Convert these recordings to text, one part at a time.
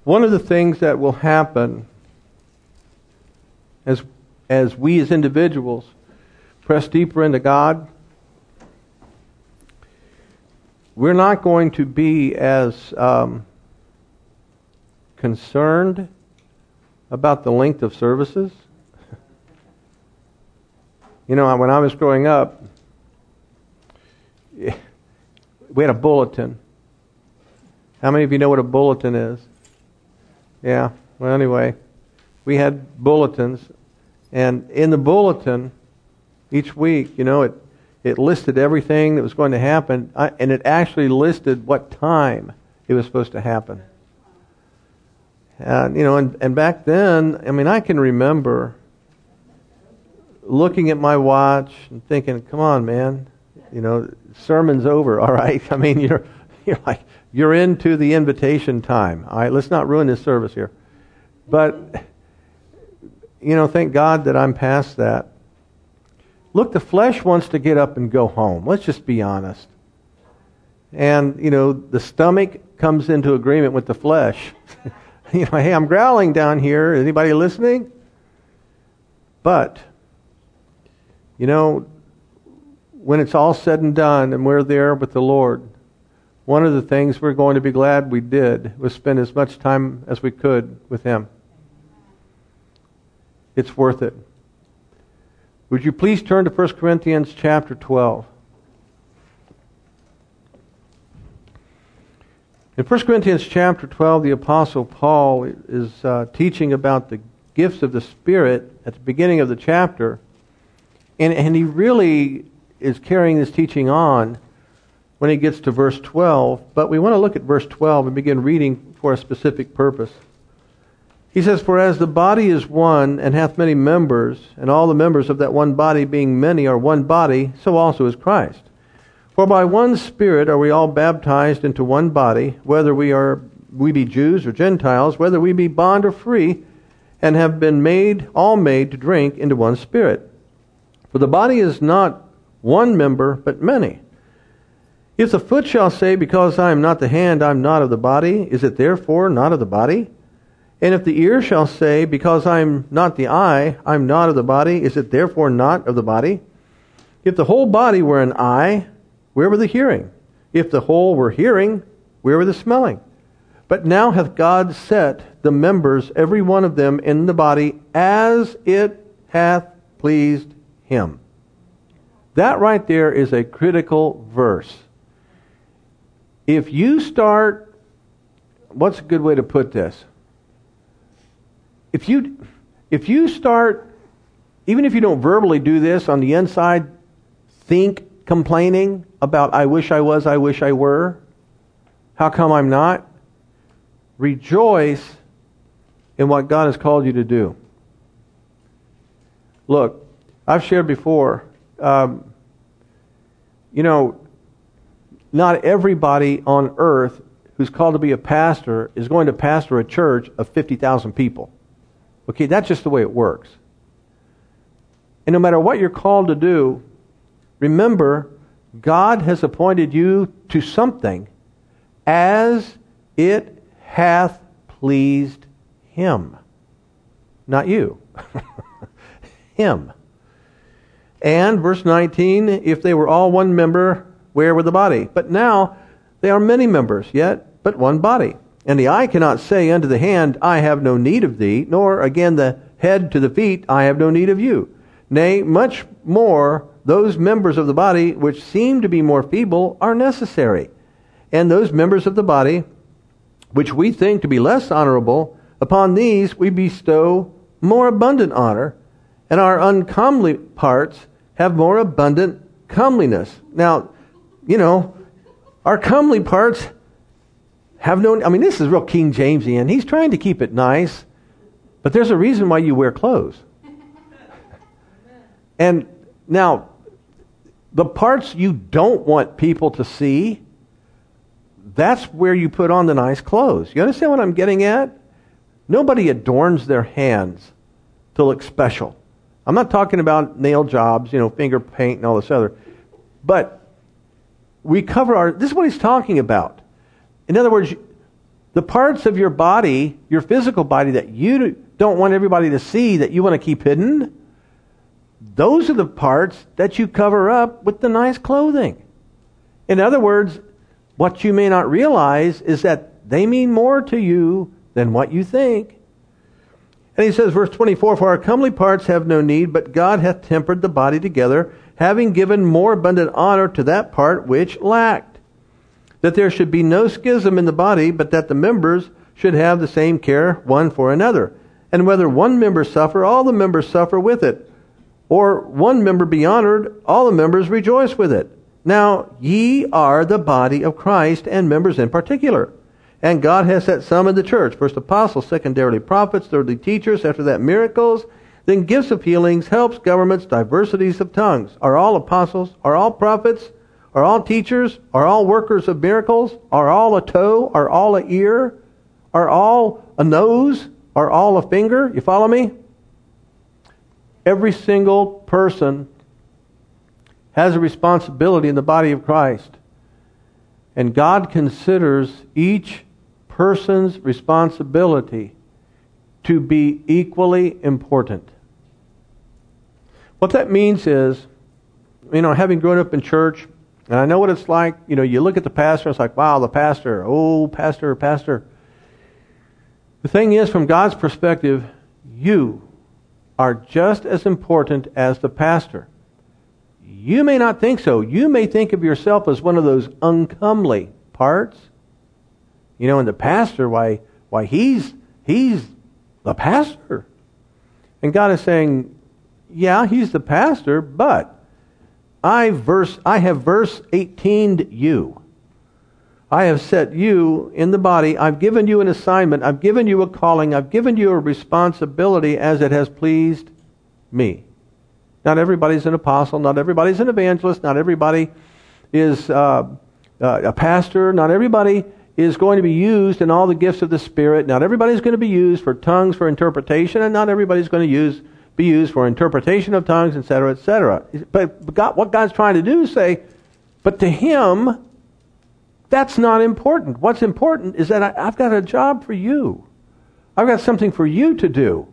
One of the things that will happen as we as individuals press deeper into God, we're not going to be as concerned about the length of services. You know, when I was growing up, we had a bulletin. How many of you know what a bulletin is? Yeah, well anyway, we had bulletins, and in the bulletin, each week, you know, it listed everything that was going to happen, and it actually listed what time it was supposed to happen. You know, and back then, I mean, I can remember looking at my watch and thinking, come on, man, you know, sermon's over, all right? I mean, you're like, you're into the invitation time. All right, let's not ruin this service here. But, you know, thank God that I'm past that. Look, the flesh wants to get up and go home. Let's just be honest. And, you know, the stomach comes into agreement with the flesh. You know, hey, I'm growling down here. Anybody listening? But, you know, when it's all said and done and we're there with the Lord, one of the things we're going to be glad we did was spend as much time as we could with Him. It's worth it. Would you please turn to 1 Corinthians chapter 12. In 1 Corinthians chapter 12, the Apostle Paul is teaching about the gifts of the Spirit at the beginning of the chapter. And he really is carrying this teaching on when he gets to verse 12. But we want to look at verse 12 and begin reading for a specific purpose. He says, "For as the body is one, and hath many members, and all the members of that one body being many are one body, so also is Christ. For by one Spirit are we all baptized into one body, whether we be Jews or Gentiles, whether we be bond or free, and have been all made to drink into one Spirit. For the body is not one member, but many. If the foot shall say, Because I am not the hand, I am not of the body, is it therefore not of the body? And if the ear shall say, Because I am not the eye, I am not of the body, is it therefore not of the body? If the whole body were an eye, where were the hearing? If the whole were hearing, where were the smelling? But now hath God set the members, every one of them, in the body, as it hath pleased Him." That right there is a critical verse. If you start, what's a good way to put this? If you start, even if you don't verbally do this, on the inside, think complaining about, I wish I was, I wish I were, how come I'm not? Rejoice in what God has called you to do. Look, I've shared before, you know, not everybody on earth who's called to be a pastor is going to pastor a church of 50,000 people. Okay, that's just the way it works. And no matter what you're called to do, remember, God has appointed you to something as it hath pleased Him. Not you. Him. And, verse 19, if they were all one member, where were the body? But now they are many members, yet but one body. And the eye cannot say unto the hand, I have no need of thee, nor again the head to the feet, I have no need of you. Nay, much more, those members of the body which seem to be more feeble are necessary. And those members of the body which we think to be less honorable, upon these we bestow more abundant honor, and our uncomely parts have more abundant comeliness. Now, you know, our comely parts have no... I mean, this is real King Jamesian. He's trying to keep it nice, but there's a reason why you wear clothes. And now, the parts you don't want people to see, that's where you put on the nice clothes. You understand what I'm getting at? Nobody adorns their hands to look special. I'm not talking about nail jobs, you know, finger paint and all this other. But we cover our... This is what he's talking about. In other words, The parts of your body, your physical body that you don't want everybody to see, that you want to keep hidden, those are the parts that you cover up with the nice clothing. In other words, what you may not realize is that they mean more to you than what you think. And he says, verse 24, "For our comely parts have no need, but God hath tempered the body together, having given more abundant honor to that part which lacked. That there should be no schism in the body, but that the members should have the same care one for another. And whether one member suffer, all the members suffer with it. Or one member be honored, all the members rejoice with it. Now ye are the body of Christ, and members in particular. And God has set some in the church, first apostles, secondarily prophets, thirdly teachers, after that miracles, then gifts of healings, helps, governments, diversities of tongues. Are all apostles? Are all prophets? Are all teachers? Are all workers of miracles? Are all a toe? Are all a ear? Are all a nose? Are all a finger? You follow me? Every single person has a responsibility in the body of Christ. And God considers each person's responsibility to be equally important. What that means is, having grown up in church, and I know what it's like, you look at the pastor, it's like, wow, the pastor, oh, pastor. The thing is, from God's perspective, you are just as important as the pastor. You may not think so. You may think of yourself as one of those uncomely parts. And the pastor, why he's the pastor. And God is saying, yeah, he's the pastor, but I have verse 18'd you. I have set you in the body. I've given you an assignment. I've given you a calling. I've given you a responsibility as it has pleased me. Not everybody's an apostle. Not everybody's an evangelist. Not everybody is a pastor. Not everybody is going to be used in all the gifts of the Spirit. Not everybody's going to be used for tongues for interpretation, and not everybody's going to be used for interpretation of tongues, etc., etc. But what God's trying to do is say, but to Him, that's not important. What's important is that I've got a job for you. I've got something for you to do.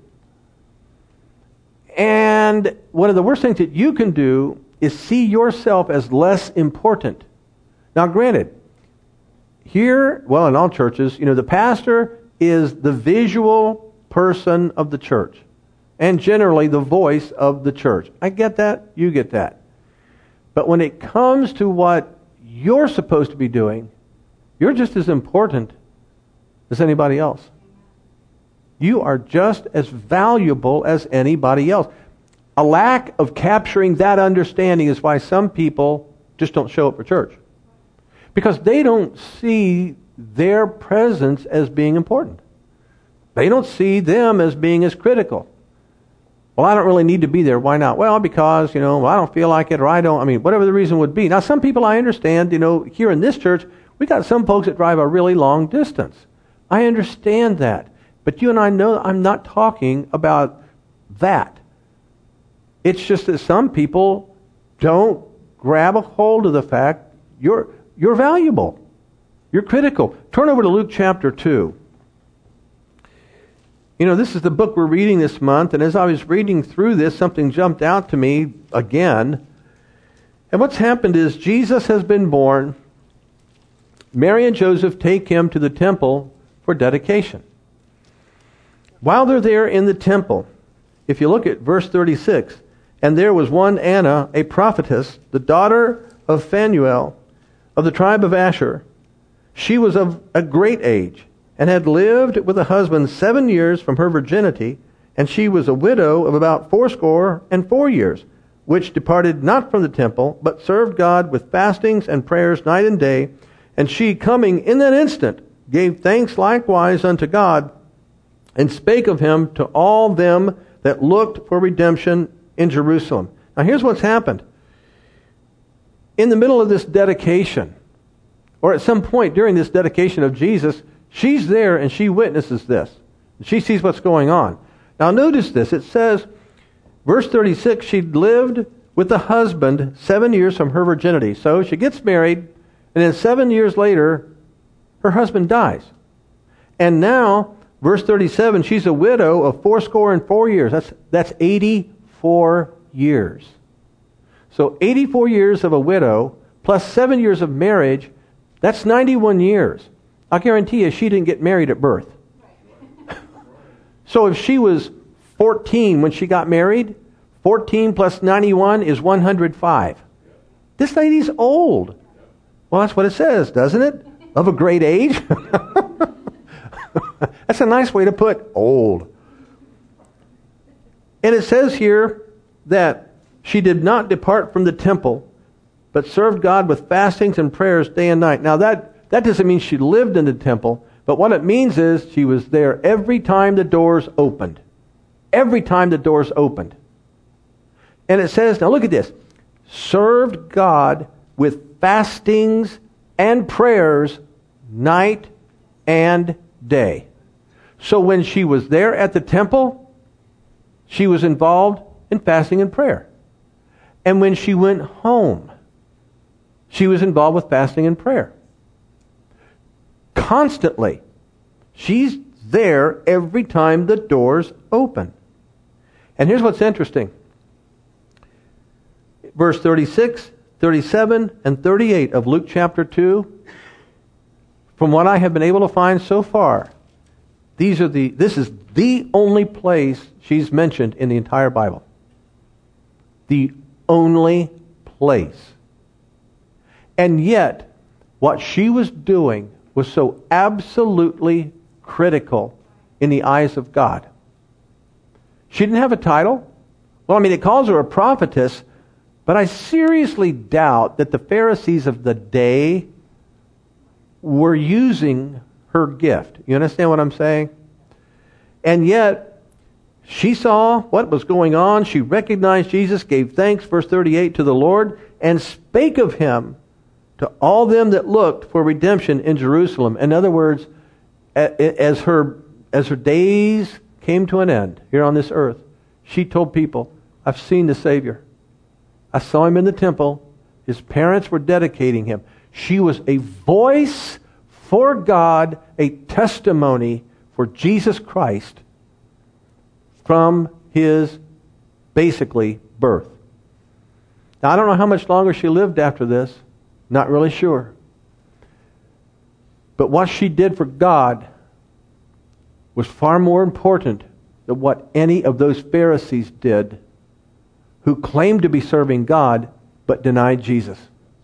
And one of the worst things that you can do is see yourself as less important. Now, granted, here, in all churches, the pastor is the visual person of the church, and generally the voice of the church. I get that. You get that. But when it comes to what you're supposed to be doing, you're just as important as anybody else. You are just as valuable as anybody else. A lack of capturing that understanding is why some people just don't show up for church. Because they don't see their presence as being important. They don't see them as being as critical. Well, I don't really need to be there. Why not? Well, because, I don't feel like it, or whatever the reason would be. Now, some people I understand, here in this church, we got some folks that drive a really long distance. I understand that. But you and I know I'm not talking about that. It's just that some people don't grab a hold of the fact you're valuable. You're critical. Turn over to Luke chapter 2. This is the book we're reading this month, and as I was reading through this, something jumped out to me again. And what's happened is Jesus has been born. Mary and Joseph take him to the temple for dedication. While they're there in the temple, if you look at verse 36, and there was one Anna, a prophetess, the daughter of Phanuel, of the tribe of Asher. She was of a great age, and had lived with a husband 7 years from her virginity, and she was a widow of about 84 years, which departed not from the temple, but served God with fastings and prayers night and day. And she, coming in that instant, gave thanks likewise unto God, and spake of him to all them that looked for redemption in Jerusalem. Now here's what's happened. In the middle of this dedication, or at some point during this dedication of Jesus, she's there and she witnesses this. She sees what's going on. Now notice this. It says, verse 36, she'd lived with a husband 7 years from her virginity. So she gets married, and then 7 years later, her husband dies. And now, verse 37, she's a widow of 84 years. That's 84 years. So 84 years of a widow, plus 7 years of marriage, that's 91 years. I guarantee you she didn't get married at birth. So if she was 14 when she got married, 14 plus 91 is 105. This lady's old. Well, that's what it says, doesn't it? Of a great age. That's a nice way to put old. And it says here that she did not depart from the temple, but served God with fastings and prayers day and night. Now that doesn't mean she lived in the temple, but what it means is she was there every time the doors opened. Every time the doors opened. And it says, now look at this, served God with fastings and prayers night and day. So when she was there at the temple, she was involved in fasting and prayer. And when she went home, she was involved with fasting and prayer. Constantly. She's there every time the doors open. And here's what's interesting. Verse 36, 37, and 38 of Luke chapter 2. From what I have been able to find so far, this is the only place she's mentioned in the entire Bible. The only place. And yet, what she was doing was so absolutely critical in the eyes of God. She didn't have a title. Well, I mean, it calls her a prophetess, but I seriously doubt that the Pharisees of the day were using her gift. You understand what I'm saying? And yet, she saw what was going on. She recognized Jesus, gave thanks, verse 38, to the Lord, and spake of him to all them that looked for redemption in Jerusalem. In other words, as her days came to an end here on this earth, she told people, I've seen the Savior. I saw him in the temple. His parents were dedicating him. She was a voice for God, a testimony for Jesus Christ from his, basically, birth. Now, I don't know how much longer she lived after this. Not really sure. But what she did for God was far more important than what any of those Pharisees did who claimed to be serving God but denied Jesus.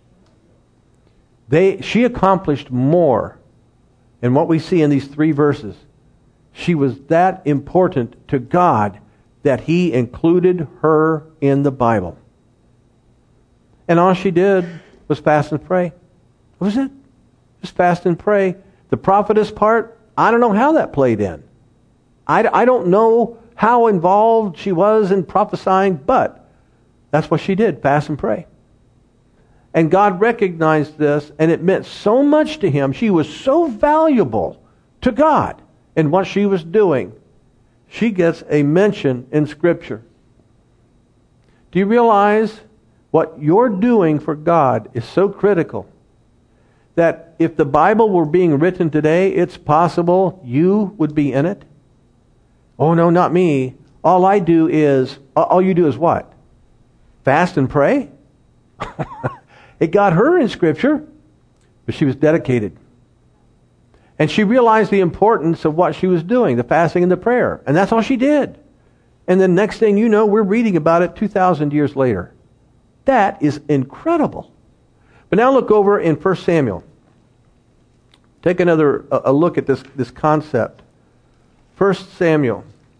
She accomplished more in what we see in these 3 verses. She was that important to God that he included her in the Bible. And all she did was fast and pray. That was it. Just fast and pray. The prophetess part, I don't know how that played in. I don't know how involved she was in prophesying, but that's what she did, fast and pray. And God recognized this, and it meant so much to him. She was so valuable to God in what she was doing. She gets a mention in Scripture. Do you realize what you're doing for God is so critical that if the Bible were being written today, it's possible you would be in it? Oh, no, not me. All you do is what? Fast and pray? It got her in Scripture, but she was dedicated. And she realized the importance of what she was doing, the fasting and the prayer. And that's all she did. And then next thing you know, we're reading about it 2,000 years later. That is incredible. But now look over in 1 Samuel. Take a look at this concept. 1 Samuel.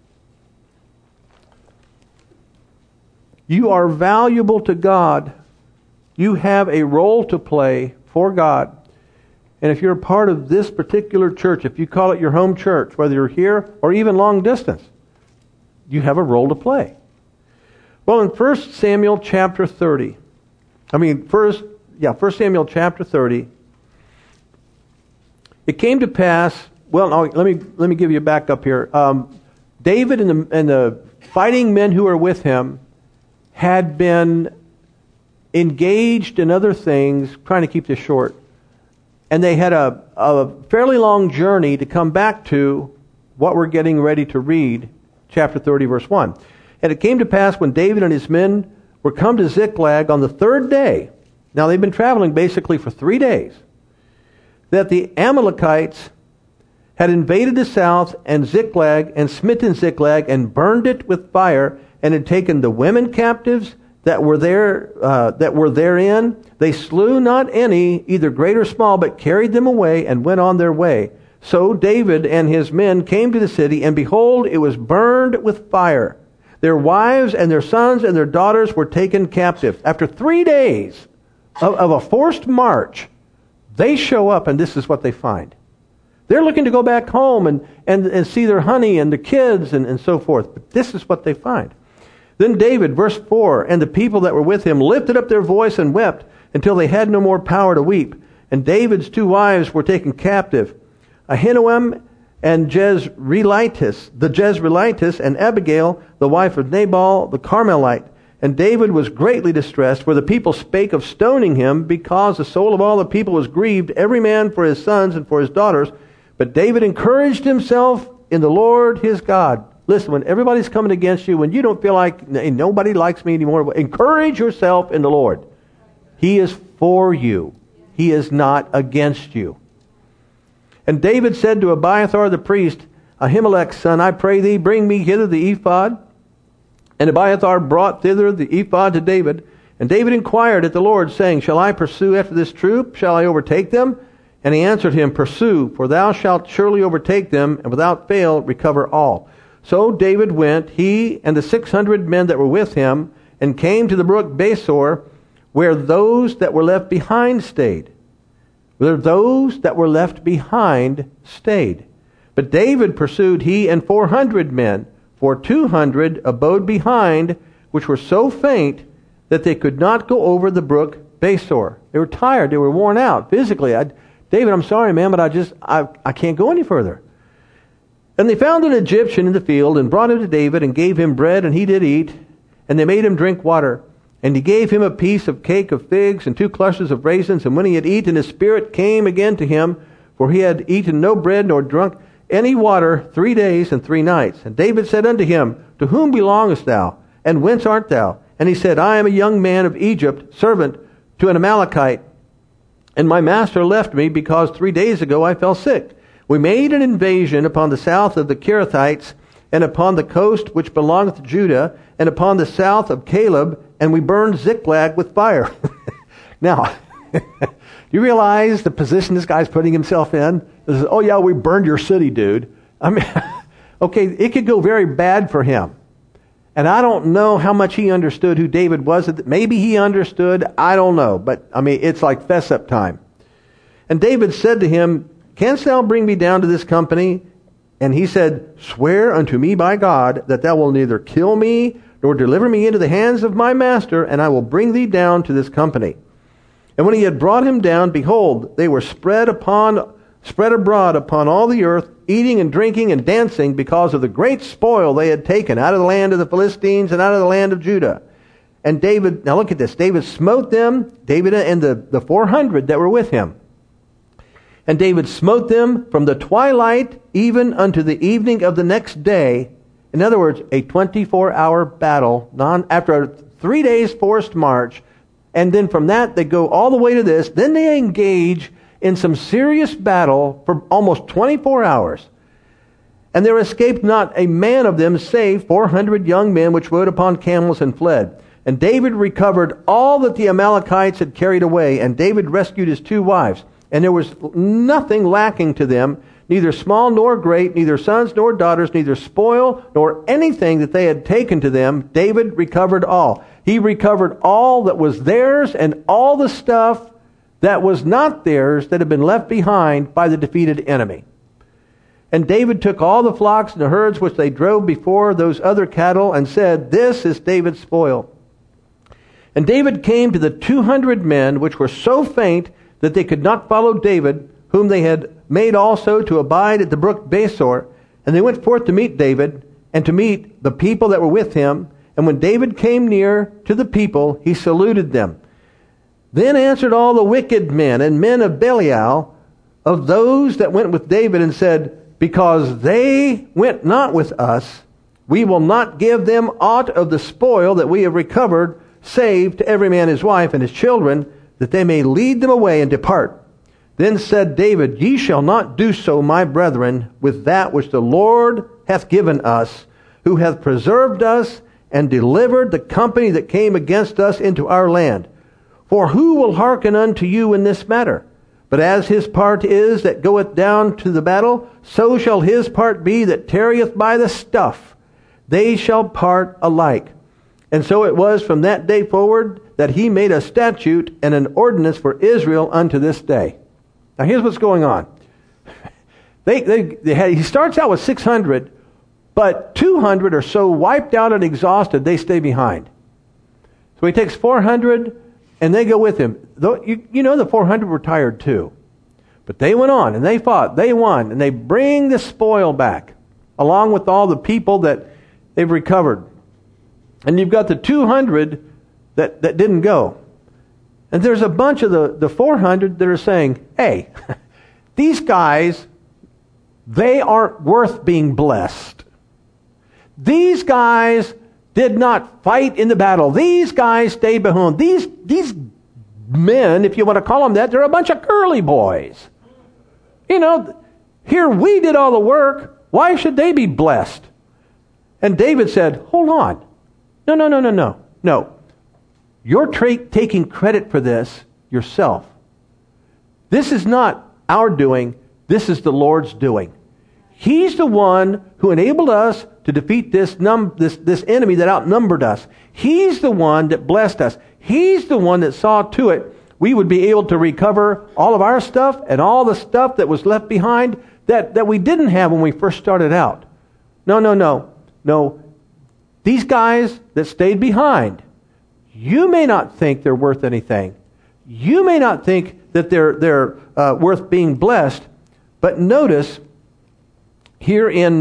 You are valuable to God. You have a role to play for God. And if you're a part of this particular church, if you call it your home church, whether you're here or even long distance, you have a role to play. Well, in 1 Samuel chapter 30, 1 Samuel chapter 30, it came to pass, well, no, let me give you a back up here. David and the fighting men who were with him had been engaged in other things, trying to keep this short, and they had a fairly long journey to come back to what we're getting ready to read, chapter 30, verse 1. And it came to pass when David and his men were come to Ziklag on the third day, now they've been traveling basically for 3 days, that the Amalekites had invaded the south and Ziklag and smitten Ziklag and burned it with fire and had taken the women captives that were therein. They slew not any, either great or small, but carried them away and went on their way. So David and his men came to the city, and behold, it was burned with fire. Their wives and their sons and their daughters were taken captive. After 3 days of a forced march, they show up, and this is what they find. They're looking to go back home and see their honey and the kids and so forth. But this is what they find. Then David, verse 4, and the people that were with him lifted up their voice and wept until they had no more power to weep. And David's 2 wives were taken captive, Ahinoam and the Jezreelitess, and Abigail, the wife of Nabal, the Carmelite. And David was greatly distressed, for the people spake of stoning him, because the soul of all the people was grieved, every man for his sons and for his daughters. But David encouraged himself in the Lord his God. Listen, when everybody's coming against you, when you don't feel like nobody likes me anymore, encourage yourself in the Lord. He is for you. He is not against you. And David said to Abiathar the priest, Ahimelech's son, I pray thee, bring me hither the ephod. And Abiathar brought thither the ephod to David. And David inquired at the Lord, saying, Shall I pursue after this troop? Shall I overtake them? And he answered him, Pursue, for thou shalt surely overtake them, and without fail recover all. So David went, he and the 600 men that were with him, and came to the brook Besor, where those that were left behind stayed. Where those that were left behind stayed. But David pursued he and 400 men, for 200 abode behind, which were so faint that they could not go over the brook Besor. They were tired, they were worn out physically. David, I'm sorry, man, but I can't go any further. And they found an Egyptian in the field, and brought him to David, and gave him bread, and he did eat. And they made him drink water. And he gave him a piece of cake of figs, and 2 clusters of raisins. And when he had eaten, his spirit came again to him, for he had eaten no bread, nor drunk any water 3 days and 3 nights. And David said unto him, To whom belongest thou? And whence art thou? And he said, I am a young man of Egypt, servant to an Amalekite. And my master left me, because 3 days ago I fell sick. We made an invasion upon the south of the Kerethites, and upon the coast which belongeth to Judah, and upon the south of Caleb, and we burned Ziklag with fire. Now, do you realize the position this guy's putting himself in? This is, oh yeah, we burned your city, dude. I mean, okay, it could go very bad for him. And I don't know how much he understood who David was. Maybe he understood, I don't know. But, I mean, it's like fess-up time. And David said to him, Canst thou bring me down to this company? And he said, Swear unto me by God that thou wilt neither kill me nor deliver me into the hands of my master, and I will bring thee down to this company. And when he had brought him down, behold, they were spread abroad upon all the earth, eating and drinking and dancing, because of the great spoil they had taken out of the land of the Philistines and out of the land of Judah. And David, now look at this, David smote them, David and the 400 that were with him. And David smote them from the twilight even unto the evening of the next day. In other words, a 24-hour battle, after a 3 days forced march. And then from that, they go all the way to this. Then they engage in some serious battle for almost 24 hours. And there escaped not a man of them, save 400 young men which rode upon camels and fled. And David recovered all that the Amalekites had carried away. And David rescued his 2 wives. And there was nothing lacking to them, neither small nor great, neither sons nor daughters, neither spoil nor anything that they had taken to them. David recovered all. He recovered all that was theirs, and all the stuff that was not theirs that had been left behind by the defeated enemy. And David took all the flocks and the herds which they drove before those other cattle, and said, This is David's spoil. And David came to the 200 men which were so faint that they could not follow David, whom they had made also to abide at the brook Besor. And they went forth to meet David, and to meet the people that were with him. And when David came near to the people, he saluted them. Then answered all the wicked men and men of Belial, of those that went with David and said, because they went not with us, we will not give them aught of the spoil that we have recovered, save to every man his wife and his children, that they may lead them away and depart. Then said David, Ye shall not do so, my brethren, with that which the Lord hath given us, who hath preserved us and delivered the company that came against us into our land. For who will hearken unto you in this matter? But as his part is that goeth down to the battle, so shall his part be that tarrieth by the stuff. They shall part alike. And so it was from that day forward that he made a statute and an ordinance for Israel unto this day. Now here's what's going on. He starts out with 600, but 200 are so wiped out and exhausted, they stay behind. So he takes 400, and they go with him. You know the 400 were tired too. But they went on, and they fought, they won, and they bring the spoil back, along with all the people that they've recovered. And you've got the 200 that didn't go. And there's a bunch of the 400 that are saying, hey, these guys, they aren't worth being blessed. These guys did not fight in the battle. These guys stayed behind. These men, if you want to call them that, they're a bunch of curly boys. You know, here we did all the work. Why should they be blessed? And David said, hold on. No. You're taking credit for this yourself. This is not our doing. This is the Lord's doing. He's the one who enabled us to defeat this enemy that outnumbered us. He's the one that blessed us. He's the one that saw to it we would be able to recover all of our stuff and all the stuff that was left behind that we didn't have when we first started out. No. These guys that stayed behind, you may not think they're worth anything. You may not think that they're worth being blessed. But notice here in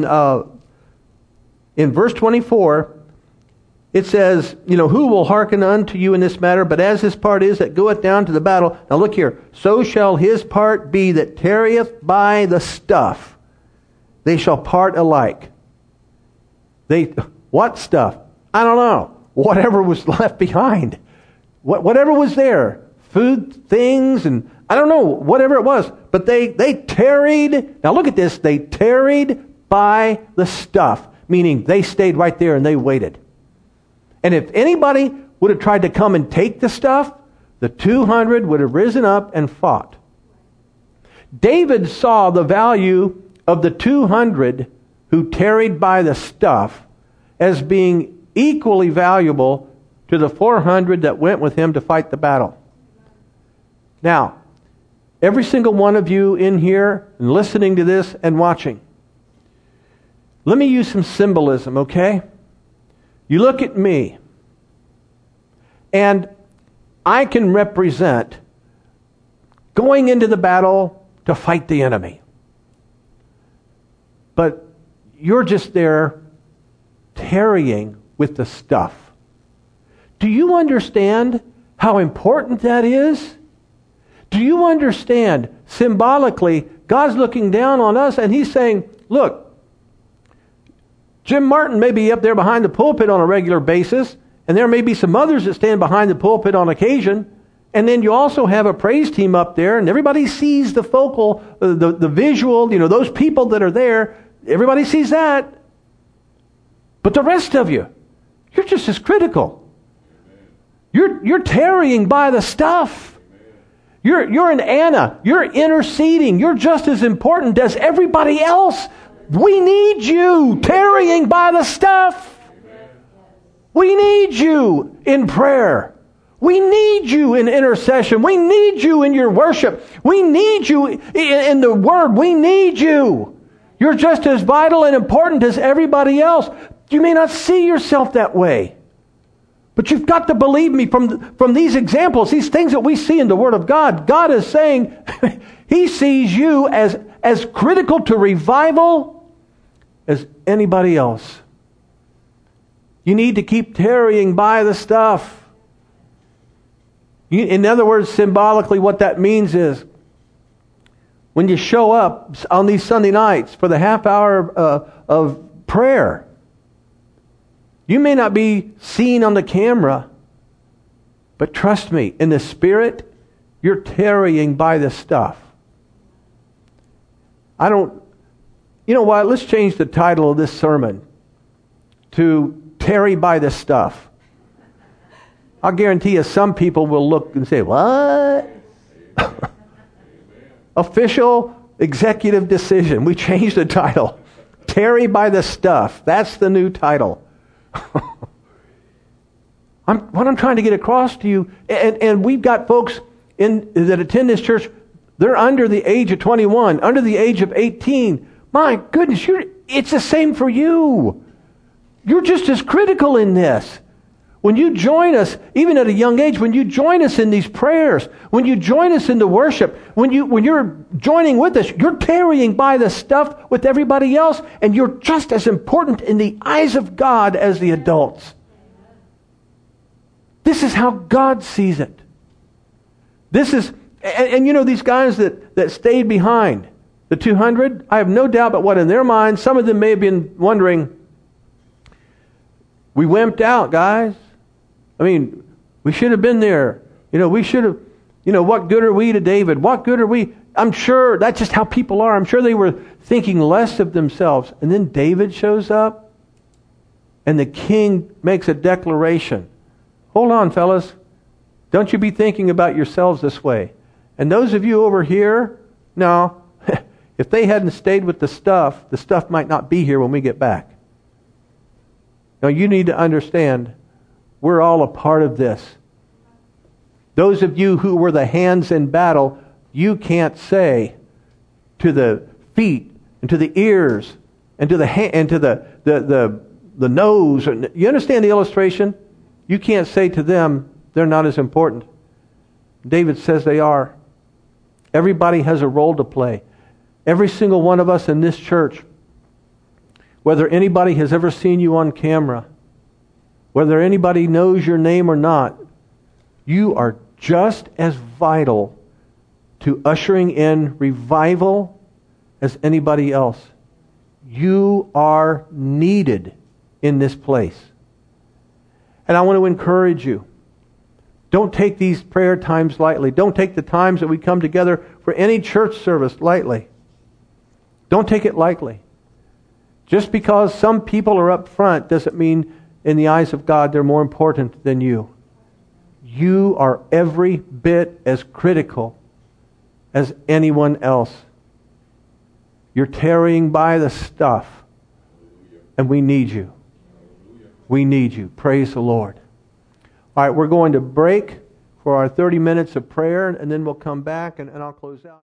verse 24, it says, who will hearken unto you in this matter? But as his part is that goeth down to the battle. Now look here. So shall his part be that tarrieth by the stuff. They shall part alike. What stuff? I don't know. Whatever was left behind. Whatever was there. Food, things, and I don't know, whatever it was. But they tarried. Now look at this. They tarried by the stuff. Meaning they stayed right there and they waited. And if anybody would have tried to come and take the stuff, the 200 would have risen up and fought. David saw the value of the 200 who tarried by the stuff as being equally valuable to the 400 that went with him to fight the battle. Now, every single one of you in here and listening to this and watching, let me use some symbolism, okay? You look at me, and I can represent going into the battle to fight the enemy. But you're just there tarrying with the stuff. Do you understand how important that is? Do you understand symbolically God's looking down on us and He's saying, look, Jim Martin may be up there behind the pulpit on a regular basis, and there may be some others that stand behind the pulpit on occasion, and then you also have a praise team up there, and everybody sees the focal, the visual, those people that are there, everybody sees that. But the rest of you, you're just as critical. You're tarrying by the stuff. You're an Anna. You're interceding. You're just as important as everybody else. We need you tarrying by the stuff. We need you in prayer. We need you in intercession. We need you in your worship. We need you in the Word. We need you. You're just as vital and important as everybody else. You may not see yourself that way. But you've got to believe me from these examples, these things that we see in the Word of God. God is saying He sees you as critical to revival as anybody else. You need to keep tarrying by the stuff. In other words, symbolically, what that means is when you show up on these Sunday nights for the half hour of prayer. You may not be seen on the camera, but trust me, in the Spirit, you're tarrying by the stuff. You know what? Let's change the title of this sermon to Tarry by the Stuff. I'll guarantee you some people will look and say, what? Official executive decision. We changed the title. Tarry by the Stuff. That's the new title. What I'm trying to get across to you, and we've got folks that attend this church, they're under the age of 21, under the age of 18. My goodness, it's the same for you. You're just as critical in this. When you join us, even at a young age, when you join us in these prayers, when you join us in the worship, when you're joining with us, you're tarrying by the stuff with everybody else, and you're just as important in the eyes of God as the adults. This is how God sees it. This is, and you know, these guys that stayed behind, the 200, I have no doubt but what in their minds, some of them may have been wondering, we wimped out, guys. I mean, we should have been there. You know, we should have, what good are we to David? What good are we? I'm sure that's just how people are. I'm sure they were thinking less of themselves. And then David shows up, and the king makes a declaration. Hold on, fellas. Don't you be thinking about yourselves this way. And those of you over here, no, if they hadn't stayed with the stuff might not be here when we get back. Now you need to understand, we're all a part of this. Those of you who were the hands in battle, you can't say to the feet and to the ears and to the and to the nose. You understand the illustration? You can't say to them they're not as important. David says they are. Everybody has a role to play. Every single one of us in this church, whether anybody has ever seen you on camera, whether anybody knows your name or not, you are just as vital to ushering in revival as anybody else. You are needed in this place. And I want to encourage you. Don't take these prayer times lightly. Don't take the times that we come together for any church service lightly. Don't take it lightly. Just because some people are up front doesn't mean in the eyes of God they're more important than you. You are every bit as critical as anyone else. You're tarrying by the stuff, and we need you. We need you. Praise the Lord. All right, we're going to break for our 30 minutes of prayer, and then we'll come back and I'll close out.